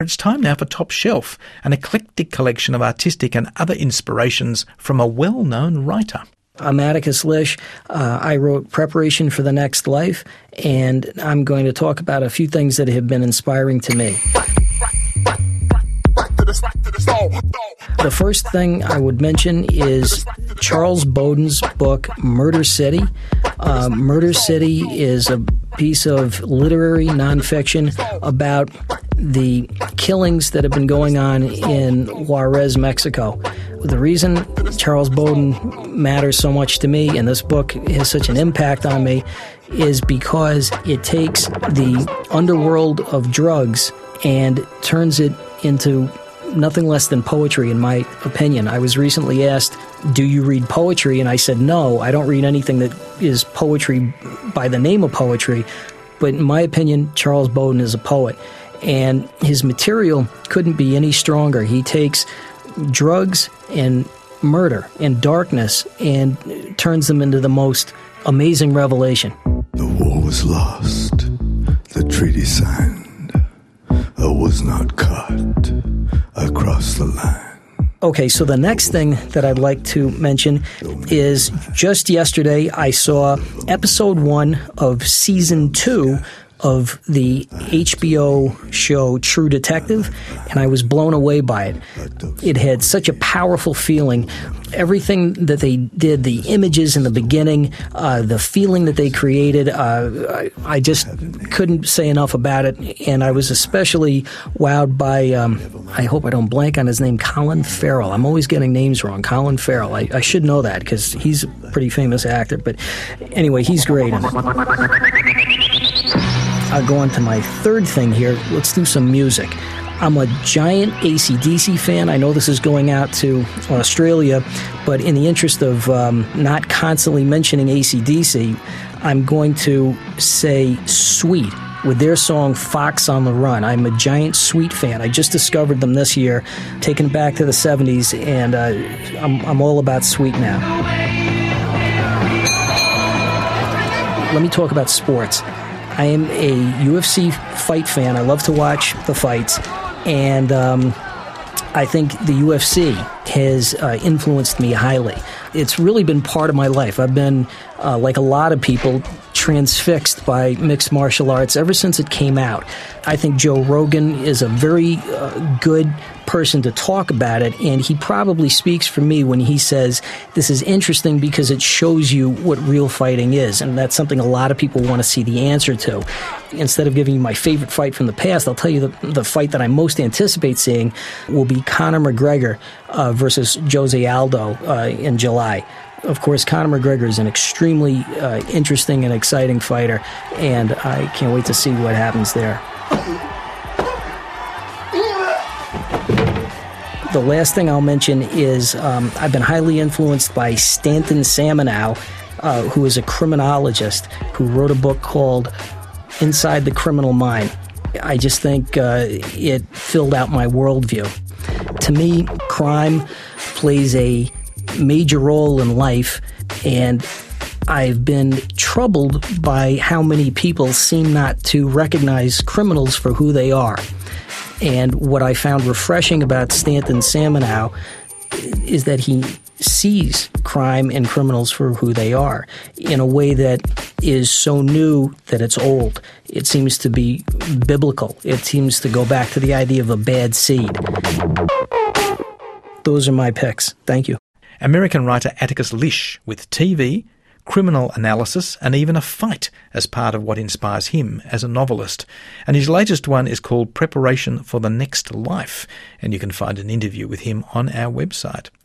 It's time now for Top Shelf, an eclectic collection of artistic and other inspirations from a well-known writer. I'm Atticus Lish. I wrote Preparation for the Next Life, and I'm going to talk about a few things that have been inspiring to me. The first thing I would mention is Charles Bowden's book, Murder City. Murder City is a piece of literary nonfiction about the killings that have been going on in Juarez, Mexico. The reason Charles Bowden matters so much to me and this book has such an impact on me is because it takes the underworld of drugs and turns it into nothing less than poetry, in my opinion. I was recently asked, do you read poetry? And I said, no, I don't read anything that is poetry by the name of poetry. But in my opinion, Charles Bowden is a poet. And his material couldn't be any stronger. He takes drugs and murder and darkness and turns them into the most amazing revelation. The war was lost, the treaty signed, was not cut across the line. Okay, so the next thing that I'd like to mention is just yesterday I saw episode 1 of season 2 of the HBO show True Detective, and I was blown away by it. It had such a powerful feeling. Everything that they did, the images in the beginning, the feeling that they created, I just couldn't say enough about it. And I was especially wowed by, I hope I don't blank on his name, Colin Farrell. I'm always getting names wrong. Colin Farrell. I should know that because he's a pretty famous actor. But anyway, he's great in it. I'll go on to my third thing here. Let's do some music. I'm a giant AC/DC fan. I know this is going out to Australia, but in the interest of not constantly mentioning AC/DC, I'm going to say Sweet with their song Fox on the Run. I'm a giant Sweet fan. I just discovered them this year, taken back to the 70s, and I'm all about Sweet now. Let me talk about sports. I am a UFC fight fan. I love to watch the fights. And I think the UFC has influenced me highly. It's really been part of my life. I've been, like a lot of people, transfixed by mixed martial arts ever since it came out. I think Joe Rogan is a very good person to talk about it, and he probably speaks for me when he says this is interesting because it shows you what real fighting is, and that's something a lot of people want to see the answer to. Instead of giving you my favorite fight from the past, I'll tell you the fight that I most anticipate seeing will be Conor McGregor versus Jose Aldo in July. Of course, Conor McGregor is an extremely interesting and exciting fighter, and I can't wait to see what happens there. The last thing I'll mention is I've been highly influenced by Stanton Samanow, who is a criminologist who wrote a book called Inside the Criminal Mind. I just think it filled out my worldview. To me, crime plays a major role in life, and I've been troubled by how many people seem not to recognize criminals for who they are. And what I found refreshing about Stanton Samanow is that he sees crime and criminals for who they are in a way that is so new that it's old. It seems to be biblical. It seems to go back to the idea of a bad seed. Those are my picks. Thank you. American writer Atticus Lish with TV, criminal analysis and even a fight as part of what inspires him as a novelist. And his latest one is called Preparation for the Next Life, and you can find an interview with him on our website.